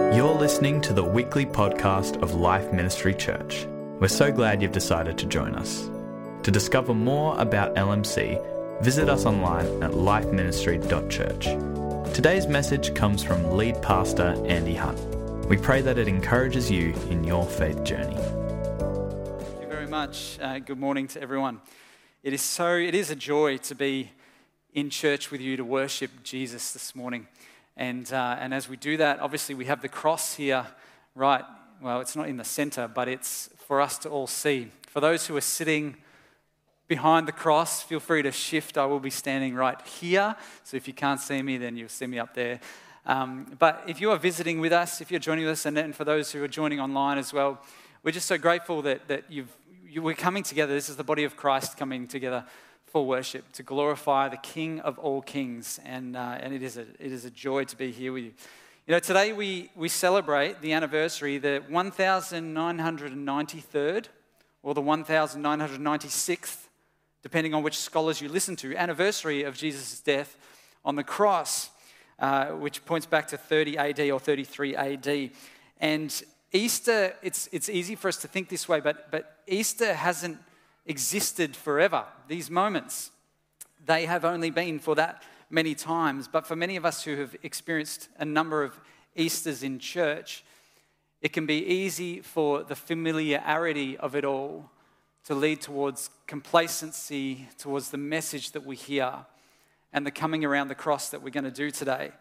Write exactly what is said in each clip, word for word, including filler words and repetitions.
You're listening to the weekly podcast of Life Ministry Church. We're so glad you've decided to join us. To discover more about L M C, visit us online at life ministry dot church. Today's message comes from lead pastor Andy Hunt. We pray that it encourages you in your faith journey. Thank you very much. Uh, good morning to everyone. It is so, it is a joy to be in church with you to worship Jesus this morning. And uh, and as we do that, obviously we have the cross here, right? Well, it's not in the center, but it's for us to all see. For those who are sitting behind the cross, feel free to shift. I will be standing right here. So if you can't see me, then you'll see me up there. Um, but if you are visiting with us, if you're joining us, and then for those who are joining online as well, we're just so grateful that that you've you, we're coming together. This is the body of Christ coming together for worship, to glorify the King of all kings, and uh, and it is a it is a joy to be here with you. You know, today we we celebrate the anniversary, the one thousand nine hundred ninety-third or the one thousand nine hundred ninety-sixth, depending on which scholars you listen to, anniversary of Jesus' death on the cross, uh, which points back to thirty A D or thirty-three A D. And Easter, it's it's easy for us to think this way, but but Easter hasn't existed forever. These moments, they have only been for that many times. But for many of us who have experienced a number of Easters in church, it can be easy for the familiarity of it all to lead towards complacency, towards the message that we hear and the coming around the cross that we're going to do today.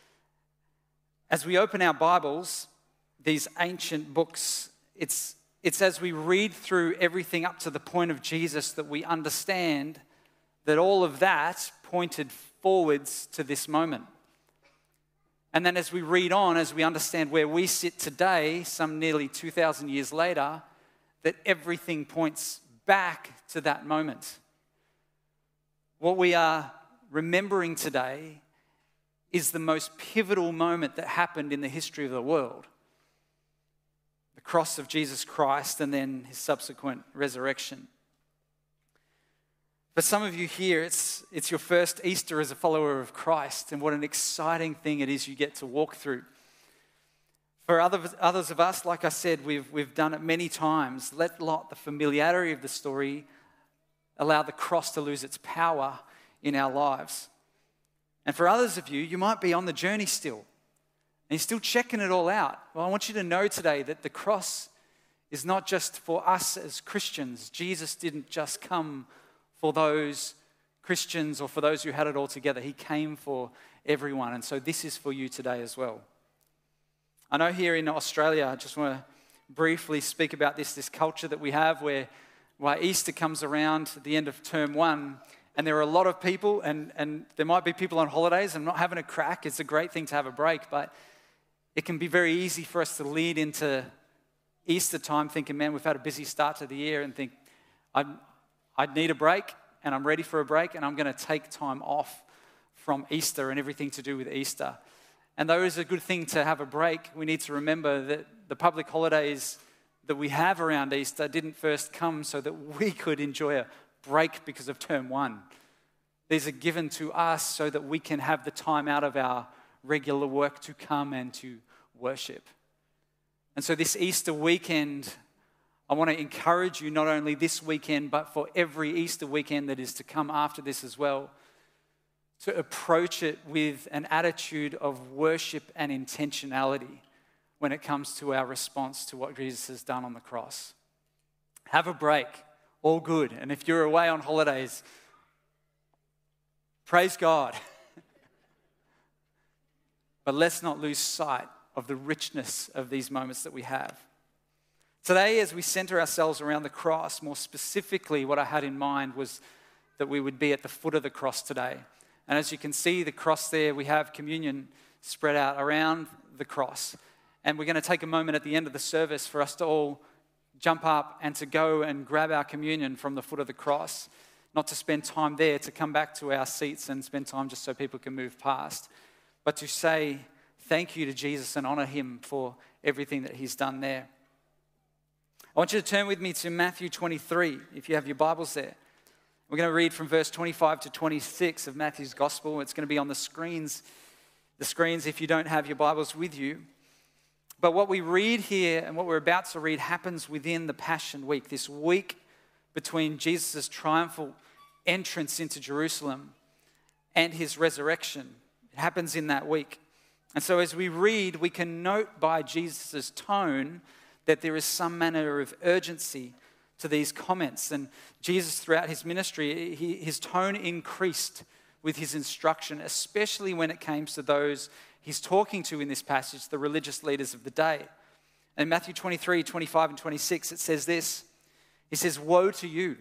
As we open our Bibles, these ancient books, it's It's as we read through everything up to the point of Jesus that we understand that all of that pointed forwards to this moment. And then as we read on, as we understand where we sit today, some nearly two thousand years later, that everything points back to that moment. What we are remembering today is the most pivotal moment that happened in the history of the world. The cross of Jesus Christ and then his subsequent resurrection. For some of you here, it's it's your first Easter as a follower of Christ, and what an exciting thing it is you get to walk through. For other, others of us, like I said, we've, we've done it many times. Let not the familiarity of the story allow the cross to lose its power in our lives. And for others of you, you might be on the journey still. And you're still checking it all out. Well, I want you to know today that the cross is not just for us as Christians. Jesus didn't just come for those Christians or for those who had it all together. He came for everyone. And so this is for you today as well. I know here in Australia, I just want to briefly speak about this, this culture that we have where, where Easter comes around at the end of term one. And there are a lot of people, and, and there might be people on holidays and not having a crack. It's a great thing to have a break, but it can be very easy for us to lead into Easter time thinking, man, we've had a busy start to the year, and think, I I need a break, and I'm ready for a break, and I'm going to take time off from Easter and everything to do with Easter. And though it is a good thing to have a break, we need to remember that the public holidays that we have around Easter didn't first come so that we could enjoy a break because of term one. These are given to us so that we can have the time out of our regular work to come and to worship. And so this Easter weekend, I want to encourage you not only this weekend, but for every Easter weekend that is to come after this as well, to approach it with an attitude of worship and intentionality when it comes to our response to what Jesus has done on the cross. Have a break, all good. And if you're away on holidays, praise God. But let's not lose sight of the richness of these moments that we have. Today, as we center ourselves around the cross, more specifically, what I had in mind was that we would be at the foot of the cross today. And as you can see, the cross there, we have communion spread out around the cross. And we're going to take a moment at the end of the service for us to all jump up and to go and grab our communion from the foot of the cross. Not to spend time there, to come back to our seats and spend time just so people can move past, but to say thank you to Jesus and honor him for everything that he's done there. I want you to turn with me to Matthew twenty-three, if you have your Bibles there. We're going to read from verse twenty-five to twenty-six of Matthew's Gospel. It's going to be on the screens, the screens if you don't have your Bibles with you. But what we read here and what we're about to read happens within the Passion Week, this week between Jesus' triumphal entrance into Jerusalem and his resurrection. It happens in that week. And so as we read, we can note by Jesus' tone that there is some manner of urgency to these comments. And Jesus, throughout his ministry, he, his tone increased with his instruction, especially when it came to those he's talking to in this passage, the religious leaders of the day. In Matthew twenty-three, twenty-five, and twenty-six, it says this. He says, "Woe to you,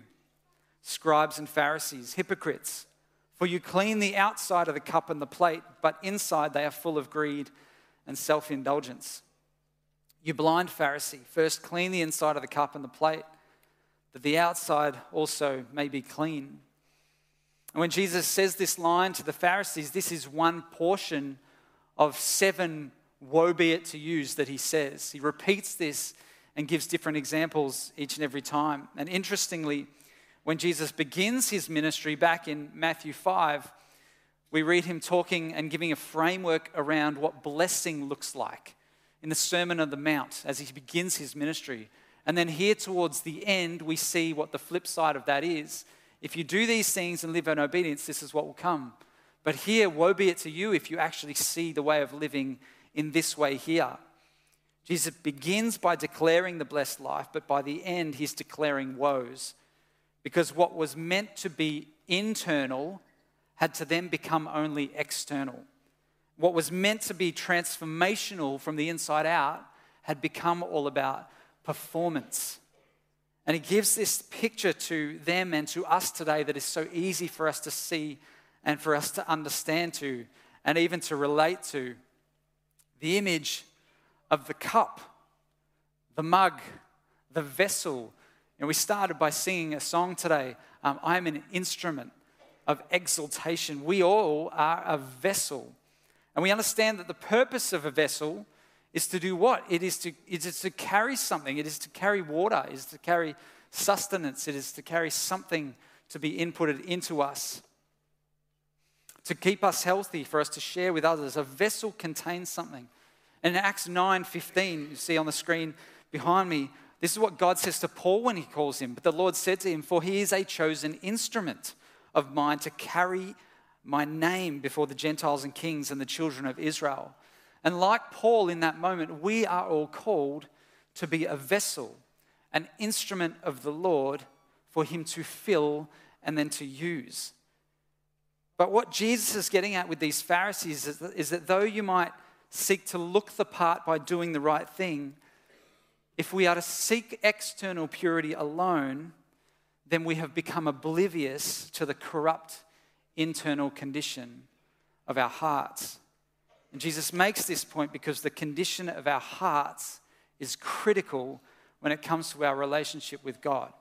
scribes and Pharisees, hypocrites, for you clean the outside of the cup and the plate, but inside they are full of greed and self-indulgence. You blind Pharisee, first clean the inside of the cup and the plate, that the outside also may be clean." And when Jesus says this line to the Pharisees, this is one portion of seven woe be it to yous that he says. He repeats this and gives different examples each and every time. And interestingly, when Jesus begins his ministry back in Matthew five, we read him talking and giving a framework around what blessing looks like in the Sermon on the Mount as he begins his ministry. And then here towards the end, we see what the flip side of that is. If you do these things and live in obedience, this is what will come. But here, woe be it to you if you actually see the way of living in this way here. Jesus begins by declaring the blessed life, but by the end, he's declaring woes. Because what was meant to be internal had to then become only external. What was meant to be transformational from the inside out had become all about performance. And he gives this picture to them and to us today that is so easy for us to see and for us to understand to and even to relate to. The image of the cup, the mug, the vessel. And we started by singing a song today, um, I am an instrument of exaltation. We all are a vessel. And we understand that the purpose of a vessel is to do what? It is to, it is to carry something. It is to carry water. It is to carry sustenance. It is to carry something to be inputted into us, to keep us healthy, for us to share with others. A vessel contains something. And in Acts nine fifteen, you see on the screen behind me, this is what God says to Paul when he calls him. But the Lord said to him, "For he is a chosen instrument of mine to carry my name before the Gentiles and kings and the children of Israel." And like Paul in that moment, we are all called to be a vessel, an instrument of the Lord for him to fill and then to use. But what Jesus is getting at with these Pharisees is that, is that though you might seek to look the part by doing the right thing, if we are to seek external purity alone, then we have become oblivious to the corrupt internal condition of our hearts. And Jesus makes this point because the condition of our hearts is critical when it comes to our relationship with God.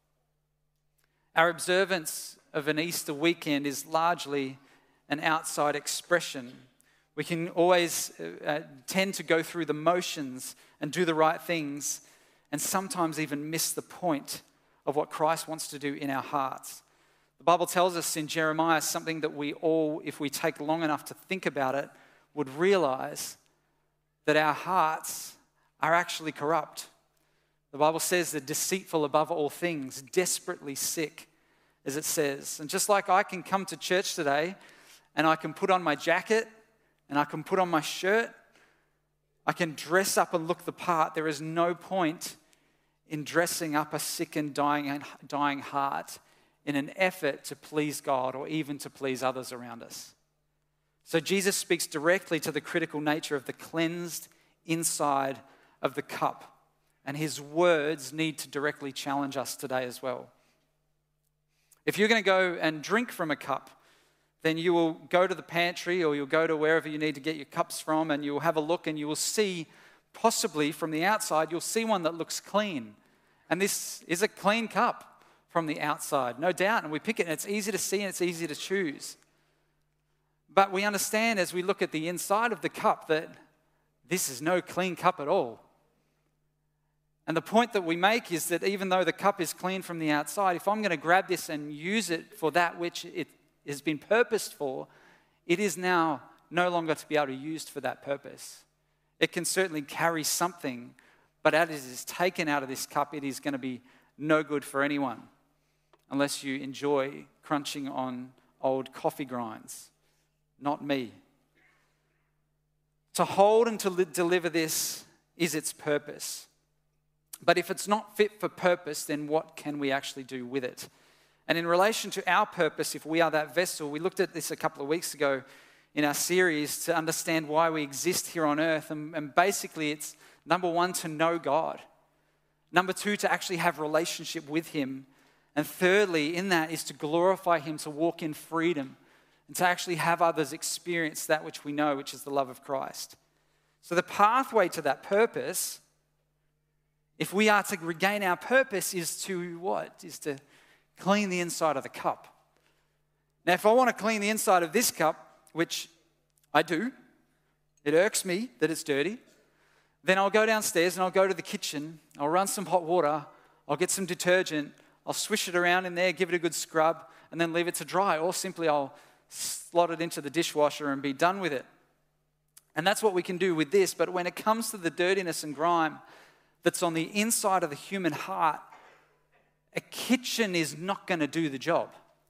Our observance of an Easter weekend is largely an outside expression. We can always uh, tend to go through the motions and do the right things and sometimes even miss the point of what Christ wants to do in our hearts. The Bible tells us in Jeremiah something that we all, if we take long enough to think about it, would realize that our hearts are actually corrupt. The Bible says they're deceitful above all things, desperately sick, as it says. And just like I can come to church today and I can put on my jacket and I can put on my shirt, I can dress up and look the part, there is no point in dressing up a sick and dying, dying heart in an effort to please God or even to please others around us. So Jesus speaks directly to the critical nature of the cleansed inside of the cup. And his words need to directly challenge us today as well. If you're going to go and drink from a cup, then you will go to the pantry or you'll go to wherever you need to get your cups from and you'll have a look and you will see, possibly from the outside, you'll see one that looks clean. And this is a clean cup from the outside, no doubt. And we pick it and it's easy to see and it's easy to choose. But we understand as we look at the inside of the cup that this is no clean cup at all. And the point that we make is that even though the cup is clean from the outside, if I'm going to grab this and use it for that which it has been purposed for, it is now no longer to be able to be used for that purpose. It can certainly carry something, but as it is taken out of this cup, it is going to be no good for anyone unless you enjoy crunching on old coffee grinds. Not me. To hold and to li- deliver this is its purpose. But if it's not fit for purpose, then what can we actually do with it? And in relation to our purpose, if we are that vessel, we looked at this a couple of weeks ago in our series to understand why we exist here on earth. And, and basically it's number one, to know God. Number two, to actually have relationship with Him. And thirdly, in that is to glorify Him, to walk in freedom, and to actually have others experience that which we know, which is the love of Christ. So the pathway to that purpose, if we are to regain our purpose, is to what? Is to clean the inside of the cup. Now, if I want to clean the inside of this cup, which I do, it irks me that it's dirty, then I'll go downstairs and I'll go to the kitchen, I'll run some hot water, I'll get some detergent, I'll swish it around in there, give it a good scrub, and then leave it to dry. Or simply I'll slot it into the dishwasher and be done with it. And that's what we can do with this. But when it comes to the dirtiness and grime that's on the inside of the human heart, a kitchen is not going to do the job.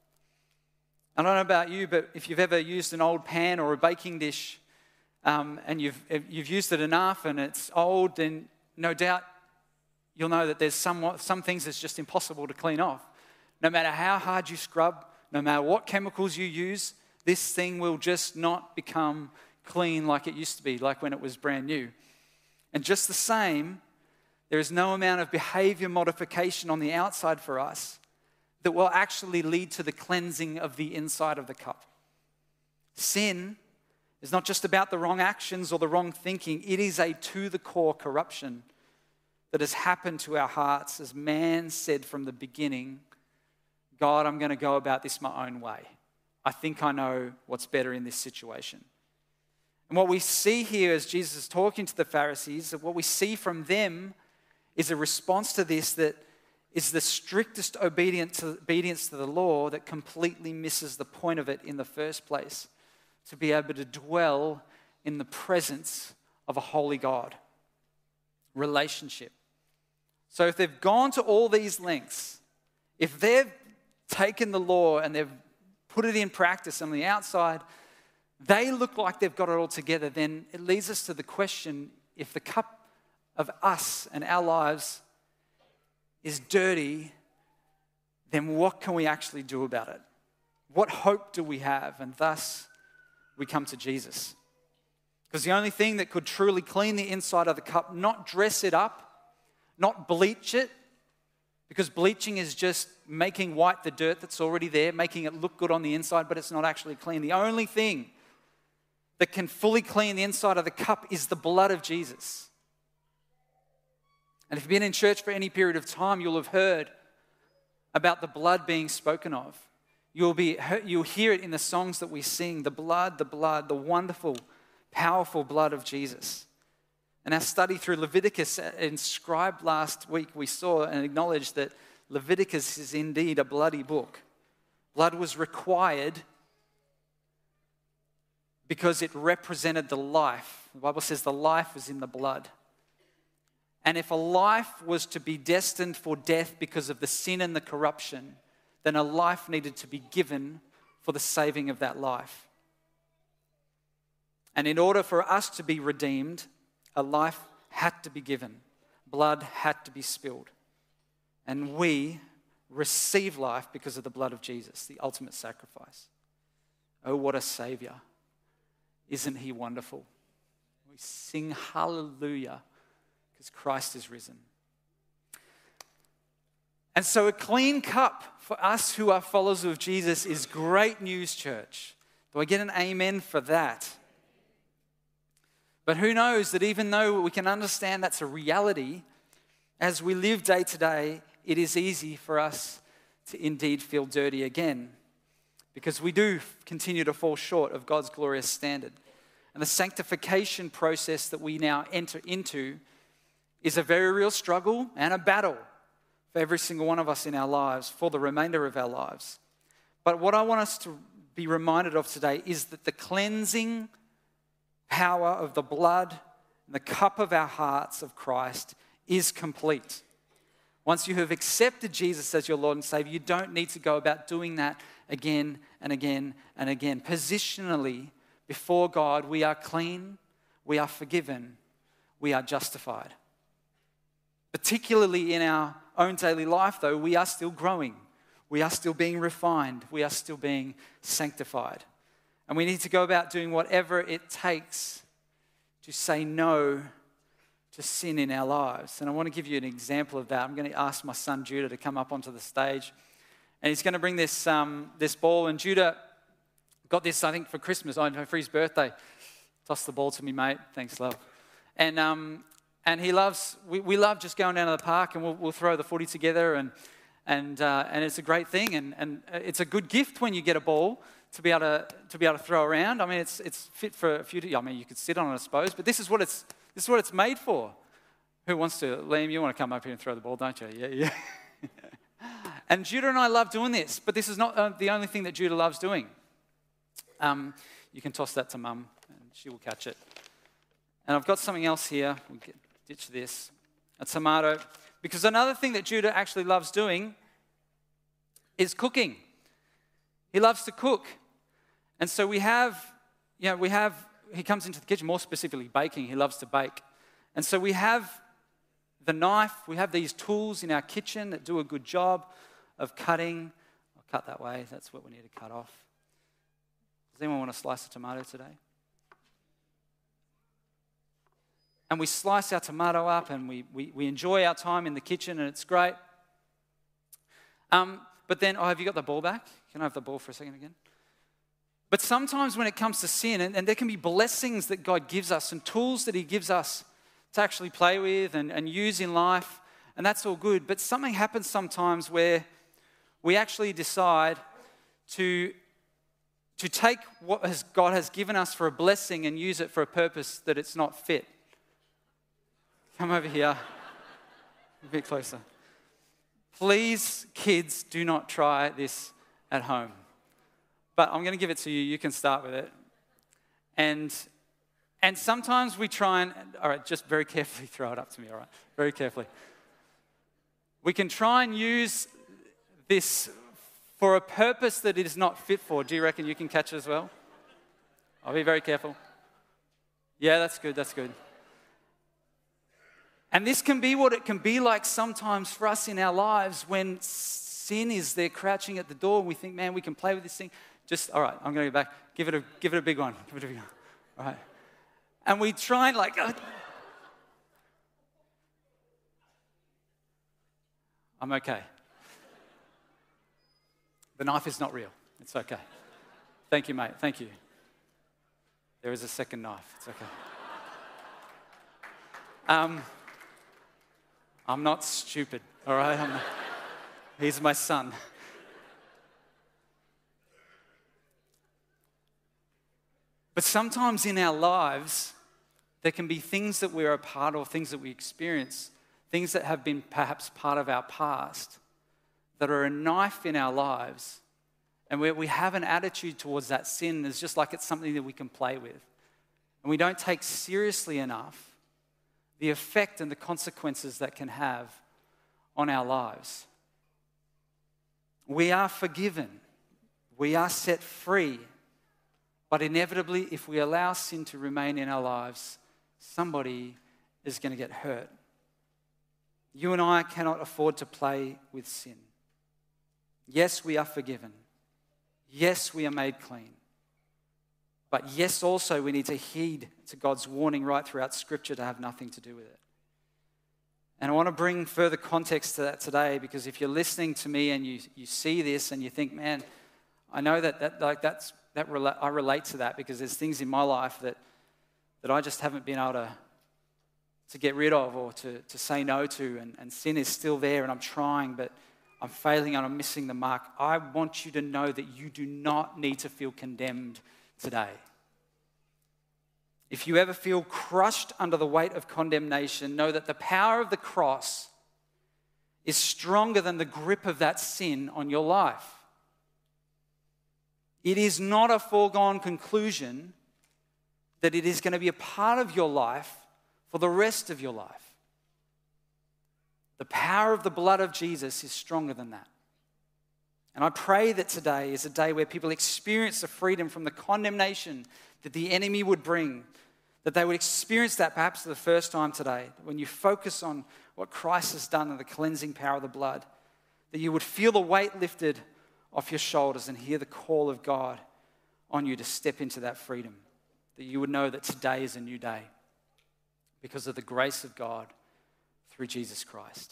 I don't know about you, but if you've ever used an old pan or a baking dish um, and you've, you've used it enough and it's old, then no doubt you'll know that there's some, some things that's just impossible to clean off. No matter how hard you scrub, no matter what chemicals you use, this thing will just not become clean like it used to be, like when it was brand new. And just the same, there is no amount of behavior modification on the outside for us that will actually lead to the cleansing of the inside of the cup. Sin is not just about the wrong actions or the wrong thinking. It is a to-the-core corruption that has happened to our hearts as man said from the beginning, God, I'm going to go about this my own way. I think I know what's better in this situation. And what we see here as Jesus is talking to the Pharisees, what we see from them is a response to this that is the strictest obedience to, obedience to the law that completely misses the point of it in the first place, to be able to dwell in the presence of a holy God. Relationship. So if they've gone to all these lengths, if they've taken the law and they've put it in practice on the outside, they look like they've got it all together, then it leads us to the question, if the cup of us and our lives is dirty, then what can we actually do about it? What hope do we have? And thus, we come to Jesus. Because the only thing that could truly clean the inside of the cup, not dress it up, not bleach it, because bleaching is just making white the dirt that's already there, making it look good on the inside, but it's not actually clean. The only thing that can fully clean the inside of the cup is the blood of Jesus. And if you've been in church for any period of time, you'll have heard about the blood being spoken of. You'll be, you'll hear it in the songs that we sing, the blood, the blood, the wonderful, powerful blood of Jesus. And our study through Leviticus inscribed last week, we saw and acknowledged that Leviticus is indeed a bloody book. Blood was required because it represented the life. The Bible says the life was in the blood. And if a life was to be destined for death because of the sin and the corruption, then a life needed to be given for the saving of that life. And in order for us to be redeemed, a life had to be given. Blood had to be spilled. And we receive life because of the blood of Jesus, the ultimate sacrifice. Oh, what a Savior. Isn't He wonderful? We sing hallelujah because Christ is risen. And so a clean cup for us who are followers of Jesus is great news, church. Do I get an amen for that? But who knows that even though we can understand that's a reality, as we live day to day, it is easy for us to indeed feel dirty again, because we do continue to fall short of God's glorious standard. And the sanctification process that we now enter into is a very real struggle and a battle for every single one of us in our lives, for the remainder of our lives. But what I want us to be reminded of today is that the cleansing power of the blood the cup of our hearts of Christ is complete. Once you have accepted Jesus as your Lord and Savior, you don't need to go about doing that again and again and again. Positionally, before God, we are clean, we are forgiven, we are justified. Particularly in our own daily life, though, we are still growing. We are still being refined. We are still being sanctified. And we need to go about doing whatever it takes to say no to sin in our lives. And I want to give you an example of that. I'm going to ask my son Judah to come up onto the stage. And he's going to bring this um, this ball. And Judah got this, I think, for Christmas, oh, for his birthday. Toss the ball to me, mate. Thanks, love. And um, and he loves, we, we love just going down to the park and we'll, we'll throw the footy together. And and uh, and it's a great thing. And, and it's a good gift when you get a ball to be able to to be able to throw around. I mean, it's it's fit for a few, I mean, you could sit on it, I suppose. But this is what it's This is what it's made for. Who wants to? Liam, you want to come up here and throw the ball, don't you? Yeah, yeah. And Judah and I love doing this, but this is not uh, the only thing that Judah loves doing. Um, you can toss that to Mum, and she will catch it. And I've got something else here. We'll get, ditch this. A tomato. Because another thing that Judah actually loves doing is cooking. He loves to cook. And so we have, you know, we have, he comes into the kitchen, more specifically baking. He loves to bake. And so we have the knife. We have these tools in our kitchen that do a good job of cutting. I'll cut that way. That's what we need to cut off. Does anyone want to slice a tomato today? And we slice our tomato up and we, we, we enjoy our time in the kitchen and it's great. Um, but then, oh, have you got the ball back? Can I have the ball for a second again? But sometimes when it comes to sin, and, and there can be blessings that God gives us and tools that he gives us to actually play with and, and use in life, and that's all good. But something happens sometimes where we actually decide to, to take what has, God has given us for a blessing and use it for a purpose that it's not fit. Come over here, a bit closer. Please, kids, do not try this at home. But I'm going to give it to you. You can start with it. And and sometimes we try and, all right, just very carefully throw it up to me, all right? Very carefully. We can try and use this for a purpose that it is not fit for. Do you reckon you can catch it as well? I'll be very careful. Yeah, that's good, that's good. And this can be what it can be like sometimes for us in our lives when sin is there crouching at the door and we think, man, we can play with this thing. Just, all right, I'm going to go back. Give it a, give it a big one. Give it a big one. All right. And we try and like, uh, I'm okay. The knife is not real. It's okay. Thank you, mate. Thank you. There is a second knife. It's okay. Um, I'm not stupid, all right? I'm not, he's my son. But sometimes in our lives, there can be things that we're a part of, things that we experience, things that have been perhaps part of our past, that are a knife in our lives, and where we have an attitude towards that sin is just like it's something that we can play with. And we don't take seriously enough the effect and the consequences that can have on our lives. We are forgiven. We are set free. But inevitably, if we allow sin to remain in our lives, somebody is going to get hurt. You and I cannot afford to play with sin. Yes, we are forgiven. Yes, we are made clean. But yes, also we need to heed to God's warning right throughout Scripture to have nothing to do with it. And I want to bring further context to that today, because if you're listening to me and you, you see this and you think, man, I know that, that like that's that rela- I relate to that because there's things in my life that that I just haven't been able to, to get rid of or to, to say no to, and, and sin is still there and I'm trying, but I'm failing and I'm missing the mark. I want you to know that you do not need to feel condemned today. If you ever feel crushed under the weight of condemnation, know that the power of the cross is stronger than the grip of that sin on your life. It is not a foregone conclusion that it is going to be a part of your life for the rest of your life. The power of the blood of Jesus is stronger than that. And I pray that today is a day where people experience the freedom from the condemnation that the enemy would bring, that they would experience that perhaps for the first time today, when you focus on what Christ has done and the cleansing power of the blood, that you would feel the weight lifted off your shoulders and hear the call of God on you to step into that freedom, that you would know that today is a new day because of the grace of God through Jesus Christ.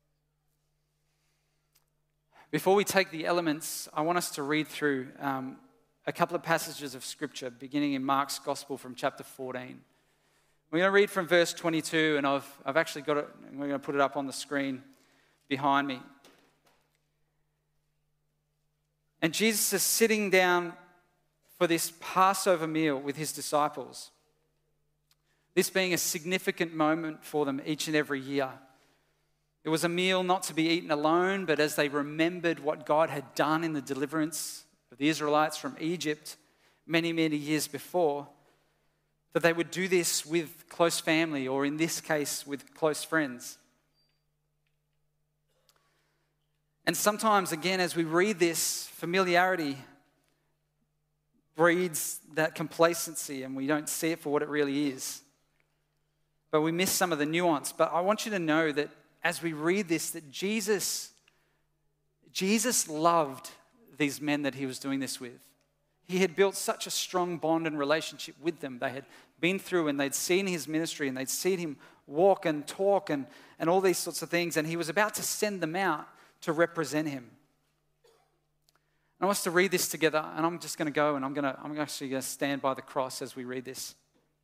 Before we take the elements, I want us to read through um, a couple of passages of Scripture, beginning in Mark's Gospel from chapter fourteen. We're going to read from verse twenty-two, and I've, I've actually got it, we're going to put it up on the screen behind me. And Jesus is sitting down for this Passover meal with his disciples. This being a significant moment for them each and every year. It was a meal not to be eaten alone, but as they remembered what God had done in the deliverance of the Israelites from Egypt many, many years before, that they would do this with close family, or in this case, with close friends. And sometimes, again, as we read this, familiarity breeds that complacency and we don't see it for what it really is. But we miss some of the nuance. But I want you to know that as we read this, that Jesus, Jesus loved these men that he was doing this with. He had built such a strong bond and relationship with them. They had been through and they'd seen his ministry and they'd seen him walk and talk and, and all these sorts of things. And he was about to send them out to represent him. I want us to read this together, and I'm just going to go and I'm going to, I'm actually going to stand by the cross as we read this.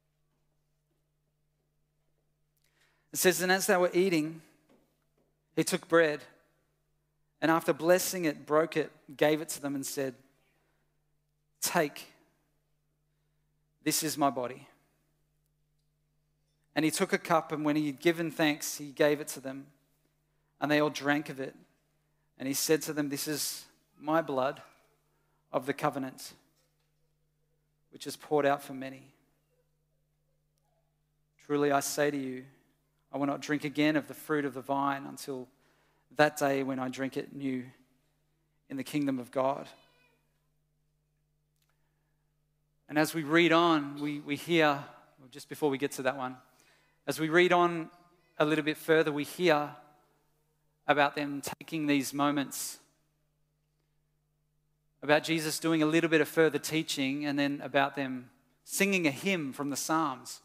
It says, and as they were eating, he took bread, and after blessing it, broke it, gave it to them and said, take, this is my body. And he took a cup, and when he had given thanks, he gave it to them, and they all drank of it. And he said to them, this is my blood of the covenant, which is poured out for many. Truly I say to you, I will not drink again of the fruit of the vine until that day when I drink it new in the kingdom of God. And as we read on, we, we hear, just before we get to that one, as we read on a little bit further, we hear about them taking these moments, about Jesus doing a little bit of further teaching, and then about them singing a hymn from the Psalms.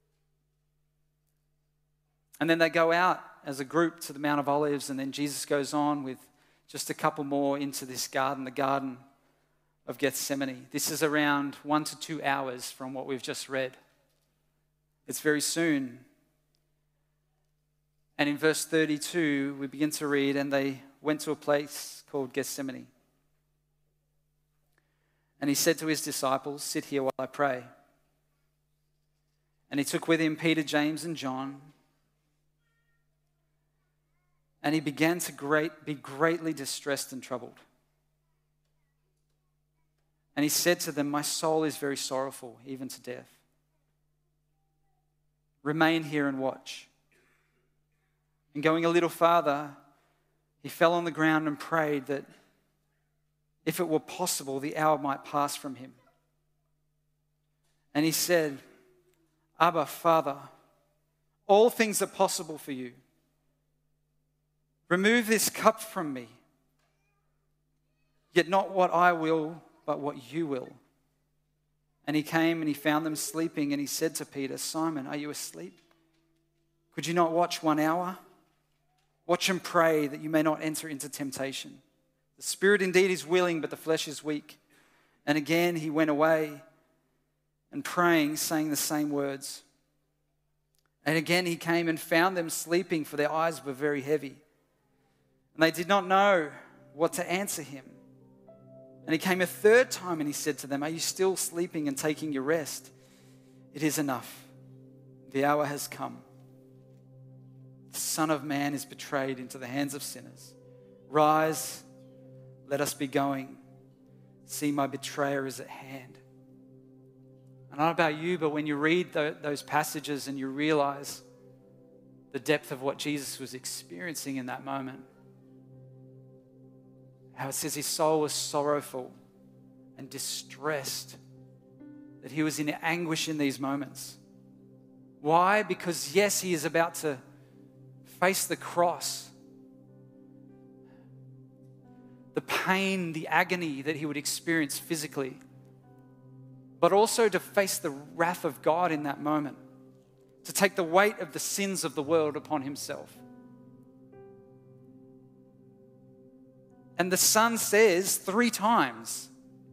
And then they go out as a group to the Mount of Olives, and then Jesus goes on with just a couple more into this garden, the Garden of Gethsemane. This is around one to two hours from what we've just read. It's very soon. And in verse thirty-two, we begin to read, and they went to a place called Gethsemane. And he said to his disciples, sit here while I pray. And he took with him Peter, James, and John. And he began to great, be greatly distressed and troubled. And he said to them, my soul is very sorrowful, even to death. Remain here and watch. And going a little farther, he fell on the ground and prayed that if it were possible, the hour might pass from him. And he said, Abba, Father, all things are possible for you. Remove this cup from me, yet not what I will, but what you will. And he came and he found them sleeping, and he said to Peter, Simon, are you asleep? Could you not watch one hour? Watch and pray that you may not enter into temptation. The spirit indeed is willing, but the flesh is weak. And again he went away and praying, saying the same words. And again he came and found them sleeping, for their eyes were very heavy. And they did not know what to answer him. And he came a third time and he said to them, are you still sleeping and taking your rest? It is enough. The hour has come. The Son of Man is betrayed into the hands of sinners. Rise, let us be going. See, my betrayer is at hand. I don't know about you, but when you read th- those passages and you realize the depth of what Jesus was experiencing in that moment, how it says his soul was sorrowful and distressed, that he was in anguish in these moments. Why? Because yes, he is about to face the cross, the pain, the agony that he would experience physically, but also to face the wrath of God in that moment, to take the weight of the sins of the world upon himself. And the Son says three times,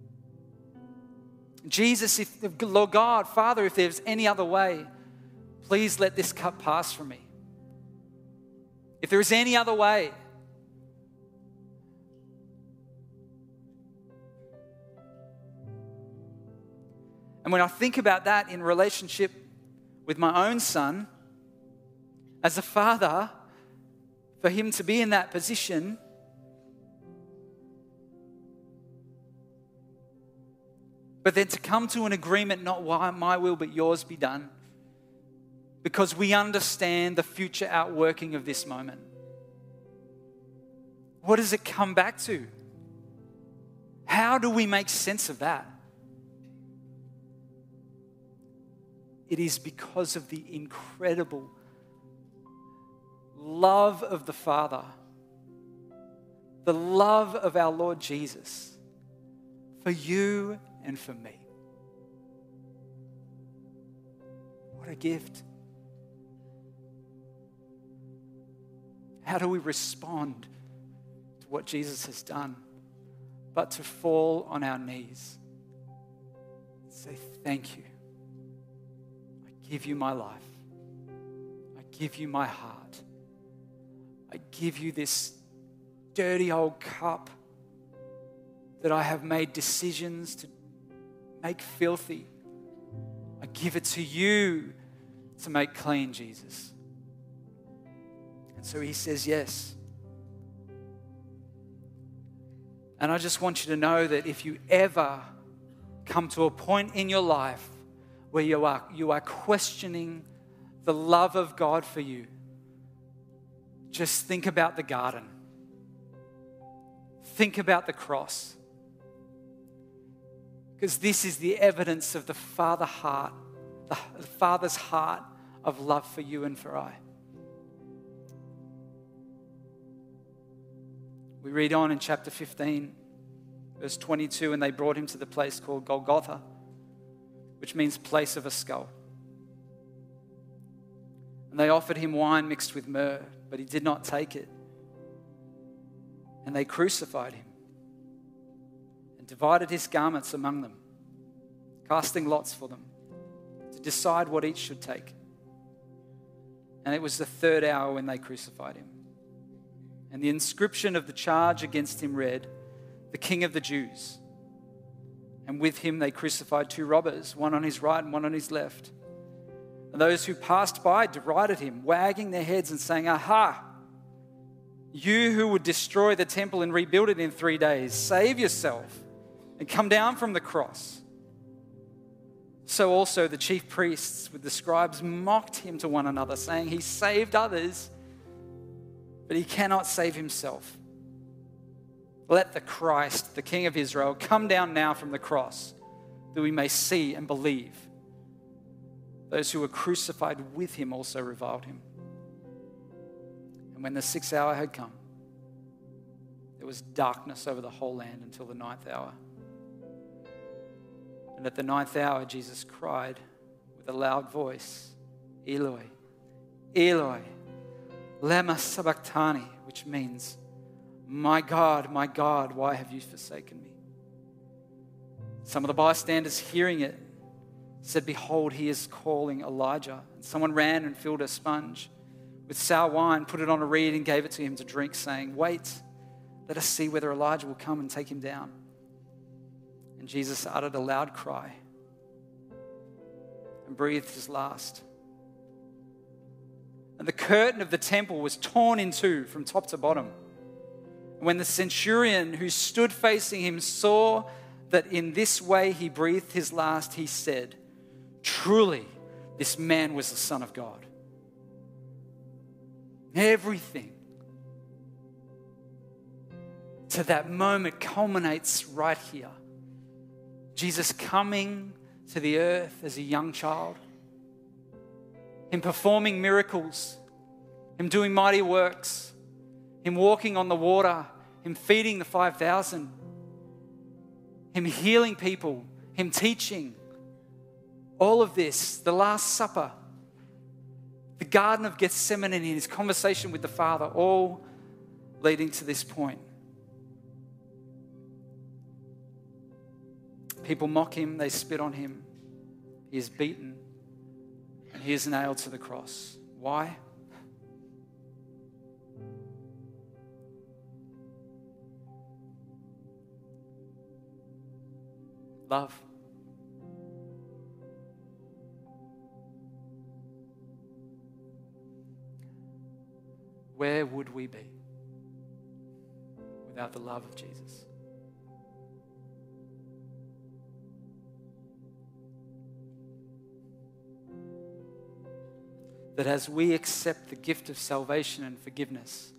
Jesus, if, Lord God, Father, if there's any other way, please let this cup pass from me. If there is any other way. And when I think about that in relationship with my own son, as a father, for him to be in that position, but then to come to an agreement, not why my will but yours be done, because we understand the future outworking of this moment. What does it come back to? How do we make sense of that? It is because of the incredible love of the Father, the love of our Lord Jesus for you and for me. What a gift. How do we respond to what Jesus has done? But to fall on our knees and say, thank you. I give you my life. I give you my heart. I give you this dirty old cup that I have made decisions to make filthy. I give it to you to make clean, Jesus. And so he says yes. And I just want you to know that if you ever come to a point in your life where you are, you are questioning the love of God for you, just think about the garden. Think about the cross. Because this is the evidence of the Father heart, the Father's heart of love for you and for I. We read on in chapter fifteen, verse twenty-two, and they brought him to the place called Golgotha, which means place of a skull. And they offered him wine mixed with myrrh, but he did not take it. And they crucified him and divided his garments among them, casting lots for them to decide what each should take. And it was the third hour when they crucified him. And the inscription of the charge against him read, "The King of the Jews." And with him they crucified two robbers, one on his right and one on his left. And those who passed by derided him, wagging their heads and saying, "Aha! You who would destroy the temple and rebuild it in three days, save yourself and come down from the cross." So also the chief priests with the scribes mocked him to one another, saying, "He saved others, but he cannot save himself. Let the Christ, the King of Israel, come down now from the cross, that we may see and believe." Those who were crucified with him also reviled him. And when the sixth hour had come, there was darkness over the whole land until the ninth hour. And at the ninth hour, Jesus cried with a loud voice, "Eloi, Eloi, lema sabachthani," which means, "My God, my God, why have you forsaken me?" Some of the bystanders hearing it said, "Behold, he is calling Elijah." And someone ran and filled a sponge with sour wine, put it on a reed and gave it to him to drink, saying, "Wait, let us see whether Elijah will come and take him down." And Jesus uttered a loud cry and breathed his last. And the curtain of the temple was torn in two from top to bottom. And when the centurion who stood facing him saw that in this way he breathed his last, he said, truly this man was the Son of God. Everything to that moment culminates right here. Jesus coming to the earth as a young child, Him performing miracles, Him doing mighty works, Him walking on the water, Him feeding the five thousand, Him healing people, Him teaching. All of this, the Last Supper, the Garden of Gethsemane and His conversation with the Father, all leading to this point. People mock Him, they spit on Him. He is beaten and He is nailed to the cross. Why? Love. Where would we be without the love of Jesus? That as we accept the gift of salvation and forgiveness,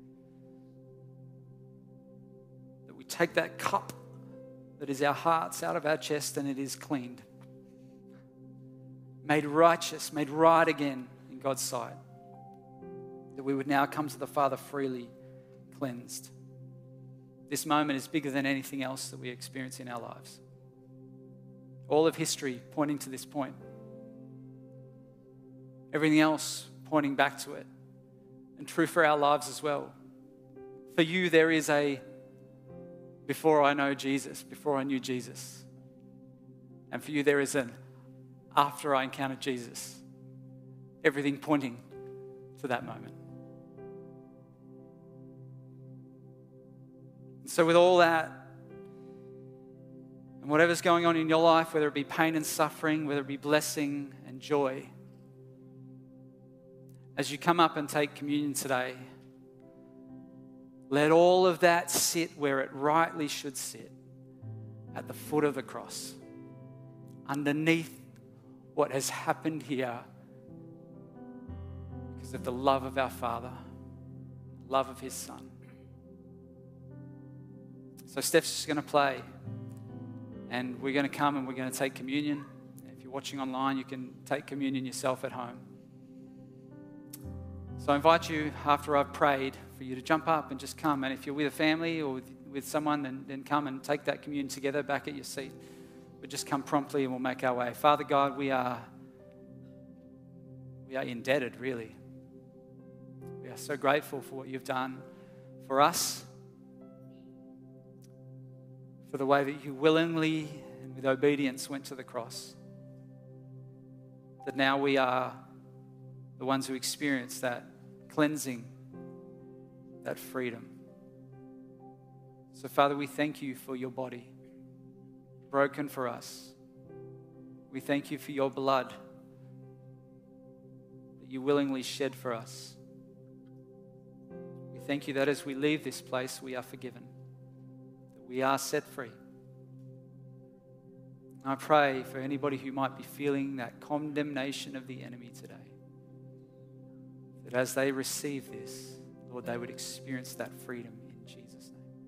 that we take that cup that is our hearts out of our chest and it is cleaned, made righteous, made right again in God's sight, that we would now come to the Father freely cleansed. This moment is bigger than anything else that we experience in our lives. All of history pointing to this point. Everything else pointing back to it. And true for our lives as well. For you, there is a before I know Jesus, before I knew Jesus. And for you, there is an after I encountered Jesus. Everything pointing to that moment. And so with all that, and whatever's going on in your life, whether it be pain and suffering, whether it be blessing and joy, as you come up and take communion today, let all of that sit where it rightly should sit, at the foot of the cross, underneath what has happened here because of the love of our Father, love of His Son. So Steph's just going to play, and we're going to come and we're going to take communion. If you're watching online, you can take communion yourself at home. So I invite you, after I've prayed, for you to jump up and just come. And if you're with a family or with, with someone, then, then come and take that communion together back at your seat. But just come promptly and we'll make our way. Father God, we are, we are indebted, really. We are so grateful for what you've done for us, for the way that you willingly and with obedience went to the cross. That now we are the ones who experience that cleansing, that freedom. So, Father, we thank you for your body broken for us. We thank you for your blood that you willingly shed for us. We thank you that as we leave this place, we are forgiven, that we are set free. I pray for anybody who might be feeling that condemnation of the enemy today, that as they receive this, Lord, they would experience that freedom in Jesus'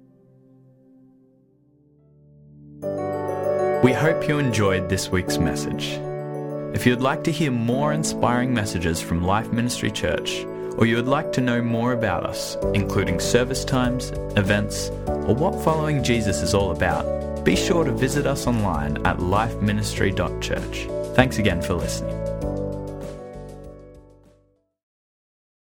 name. We hope you enjoyed this week's message. If you'd like to hear more inspiring messages from Life Ministry Church, or you would like to know more about us, including service times, events, or what following Jesus is all about, be sure to visit us online at life ministry dot church. Thanks again for listening.